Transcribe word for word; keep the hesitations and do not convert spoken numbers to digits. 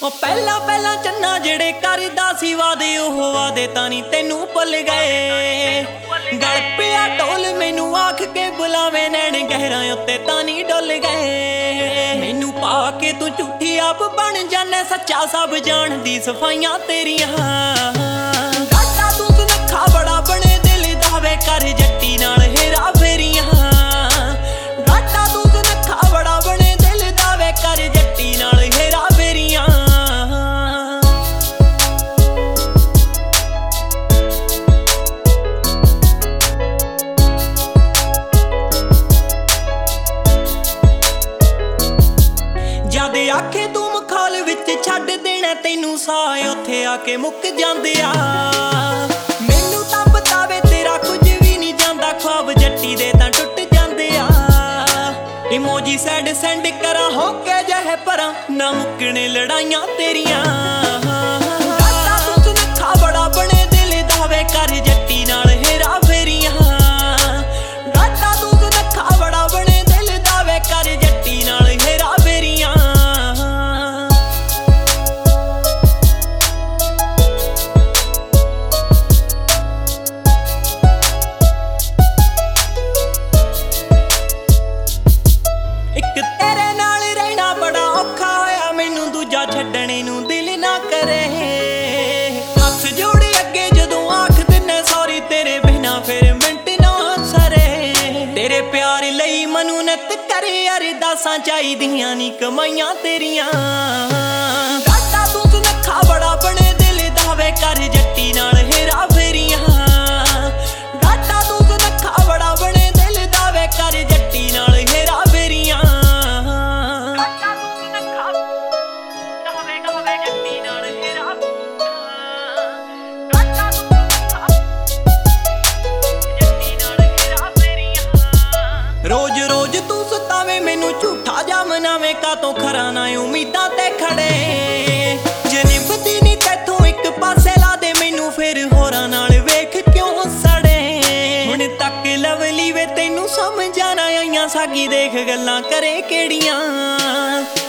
ਉਹ ਪਹਿਲਾਂ ਪਹਿਲਾਂ ਚੰਨਾ ਜਿਹੜੇ ਕਰਦਾ ਸੀ ਵਾਦੇ ਉਹ ਵਾਦੇ ਤਾਂ ਨਹੀਂ ਤੈਨੂੰ ਭੁੱਲ ਗਏ। ਗਲ ਪਿਆ ਢੋਲ ਮੈਨੂੰ ਆਖ ਕੇ ਬੁਲਾਵੇ ਨੈਣ ਗਹਿਰਾਂ ਉੱਤੇ ਤਾਂ ਨਹੀਂ ਡੁੱਲ ਗਏ। ਮੈਨੂੰ ਪਾ ਕੇ ਤੂੰ ਝੂਠੀ ਆਪ ਬਣ ਜਾਨੇ ਸੱਚਾ ਸਭ ਜਾਣਦੀ ਸਫਾਈਆਂ ਤੇਰੀਆਂ। ਗਾਟਾ ਤੂੰ ਸੁਨੱਖਾ ਬੜਾ ਬਣੇ ਦਿਲ ਦਾ ਵੇ ਕਰ ਜੱਟੀ ਨਾਲ ਹੇਰਾ ਫੇਰੀਆਂ। ਗਾਟਾ ਤੂੰ ਸੁਨੱਖਾ ਬੜਾ ਬਣੇ ਦਿਲ ਦਾ ਵੇ ਕਰ ਜੱਟੀ ਨਾਲ ਹੇਰਾ ਫੇਰੀਆਂ। ਜਦ ਆਖੇ ਤੂੰ ਮਖਾਲ ਵਿੱਚ ਛੱਡ ਦੇਣਾ ਤੈਨੂੰ ਸਾਹ ਉੱਥੇ ਆ ਕੇ ਮੁੱਕ ਜਾਂਦੇ ਆ। ਮੈਨੂੰ ਤਾਂ ਬਤਾਵੇ ਤੇਰਾ ਕੁਝ ਵੀ ਨਹੀਂ ਜਾਂਦਾ ख्वाब ਜੱਟੀ ਦੇ ਤਾਂ ਟੁੱਟ ਜਾਂਦੇ ਆ। ਇਮੋਜੀ ਸੈਡ ਸੈਂਡ ਕਰਾਂ ਹੋ ਕੇ ਜਹ ਪਰਾਂ ਨਾ ਮੁੱਕਣੇ ਲੜਾਈਆਂ ਤੇਰੀਆਂ। ਗਾਟਾ ਤੂੰ ਸੁਨੱਖਾ ਬੜਾ ਬਣੇ ਦਿਲ ਦਾ ਵੇ ਕਰ ਜੱਟੀ ਨਾਲ ਹੇਰਾ ਫੇਰੀਆਂ। ਗਾਟਾ ਤੂੰ ਸੁਨੱਖਾ ਬੜਾ ਬਣੇ ਦਿਲ ਦਾ ਵੇ ਕਰ ਜੱਟੀ ਨਾਲ ਹੇਰਾ ਫੇਰੀਆਂ। ਇੱਕ ਤੇਰੇ ਨਾਲ ਰਹਿਣਾ ਬੜਾ ਔਖਾ ਹੋਇਆ ਮੈਨੂੰ ਦੂਜਾ ਛੱਡਣੇ ਨੂੰ ਦਿਲ ਨਾ ਕਰੇ। ਹੱਥ ਜੋੜੇ ਅੱਗੇ ਜਦੋਂ ਆਖ ਦਿੰਨੇ ਸੌਰੀ ਤੇਰੇ ਬਿਨਾ ਫਿਰ ਮਿੰਟ ਨਾ ਸਰੇ। ਤੇਰੇ ਪਿਆਰ ਲਈ ਮਨੂੰ ਨਿੱਤ ਕਰੇ ਅਰਦਾਸਾਂ ਚਾਹੀਦੀਆਂ ਨੀ ਕਮਾਈਆਂ ਤੇਰੀਆਂ। ਗਾਟਾ ਤੂੰ ਸੁਨੱਖਾ ਬੜਾ ਬਣੇ ਦਿਲ ਦਾ ਵੇ ਕਰ ਜੱਟੀ ਨਾਲ ਹੇਰਾ ਫੇਰੀਆਂ। ਗਾਟਾ ਤੂੰ ਸੁਨੱਖਾ ਬੜਾ ਬਣੇ ਦਿਲ ਦਾ ਵੇ ਕਰ ਜੱਟੀ ਨਾਲ ਹੇਰਾ ਫੇਰੀਆਂ। ਰੋਜ਼ ਰੋਜ਼ ਤੂੰ ਸਤਾਵੇਂ ਮੈਨੂੰ ਝੂਠਾ ਜਾ ਮਨਾਵੇਂ ਕਾਤੋਂ ਖਰਾ ਨਾ ਉਮੀਦਾਂ ਤੇ ਖੜੇ। ਜੇ ਨਿਭਦੀ ਨੀ ਤੈਥੋਂ ਇੱਕ ਪਾਸੇ ਲਾ ਦੇ ਮੈਨੂੰ ਫਿਰ ਹੋਰਾਂ ਨਾਲ ਵੇਖ ਕਿਉਂ ਸੜੇ। ਹੁਣ ਤੱਕ ਲਵਲੀ ਵੇ ਤੈਨੂੰ ਸਮਝਾਣਾ ਆਈਆਂ ਸਾਗੀ ਦੇਖ ਗੱਲਾਂ ਕਰੇ ਕਿਹੜੀਆਂ।